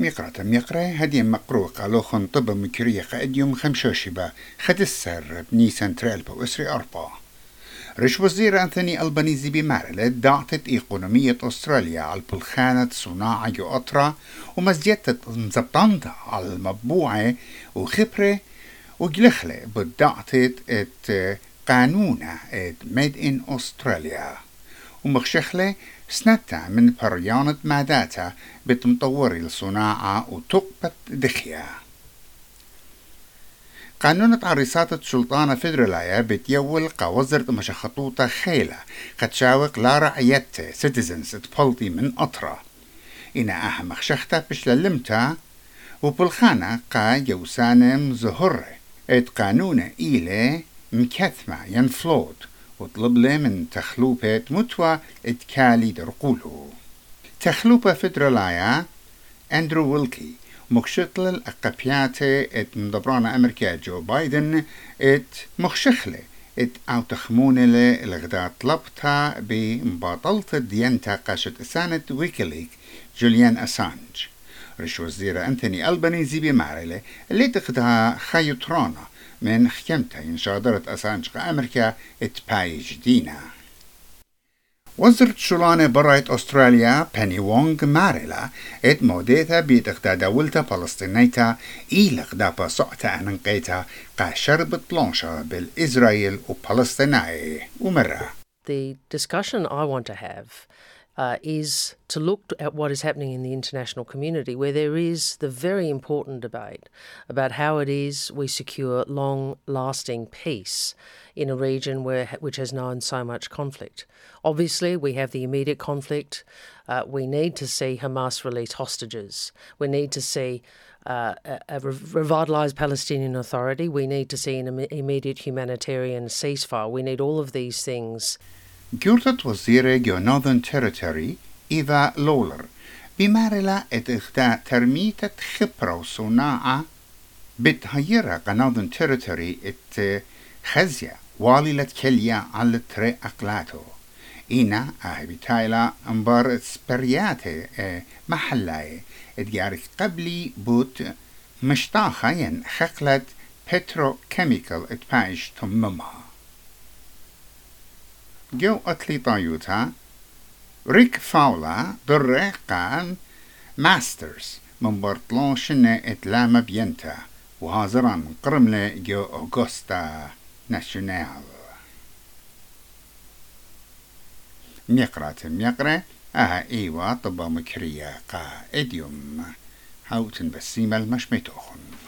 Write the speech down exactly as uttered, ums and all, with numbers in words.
ميقرة ميقرة هدي مقروء قالو خنطب مكرية قاديوم خمشوشبة خد السر بنيسان تريلبا وإسري أربا. رش وزير أنثوني ألبانيزي بمارلة دعتت إيقونومية أستراليا على البلخانة صناعة أطرة ومزجتت مزبطانتا على المطبوعة وخبرة وجلخلة بدعتت ات قانونة ات ميد إن أستراليا ومخشخلة سنتا من بريانة ماداتا بتمطور الصناعة وتقبت دخيا. قانون عريسات سلطانة فيدرالايا بتيول قوزرت مشخطوطة خيلة قد شاوق لا رعيته سيتيزنز تبولتي من أطرة إنا أهم مخشختا بشللمتا وبالخانة قا يوسانم زهر ات قانون إيلي مكثمة ينفلود وطلب له من تخلوبة متوى اتكالي درقوله. تخلوبة فيدرالايا أندرو ويلكي مخشطل الأقبياتي ات مدبرانا أمريكا جو بايدن ات مخشخلة ات أو تخمونة الغداء طلبتها بمباطلة ديانتا قاشة إسانة ويكيليك جوليان أسانج. رش وزير أنثوني ألبانيزي بمعرلة اللي تقدها خيطرانا من حكمتها إن شادرت أسانج أمريكا ات بايج دينا. وزرت شلانة برايت أستراليا بني وونغ ماريلا ات موديتا بيتقدا دولتا فلسطينيتا إيلق دابا سعتا أننقيتا قا شربت بلانشا بالإسرائيل وفلسطيناي ومرة. The discussion I want to have uh, is to look at what is happening in the international community, where there is the very important debate about how it is we secure long-lasting peace in a region where which has known so much conflict. Obviously, we have the immediate conflict. Uh, we need to see Hamas release hostages. We need to see uh, a, a revitalised Palestinian Authority. We need to see an im- immediate humanitarian ceasefire. We need all of these things. جورتت وزيرة جو Northern Territory إيفا لولر بمارلا ات إخداء ترميتة خبرة وصناعة بتهيرها قا Northern Territory ات خزية والي كليا على تري أقلاتو إينا أهبي تايلا انبار سبرياتي اه محلاي اتجارك قبلي بوت مشتاخة ين خقلت بترو كيميكال اتبايش تممها. جو أتلي طايوتا ريك فاولا در قان ماسترز من برطلون شنة اتلامة بينتا وهازران قرملة جو أوغوستا ناشونال. ميقرات ميقرة أها إيوا طبا مكريا قا إديوم هاوتن بسيمة المشميتوخن.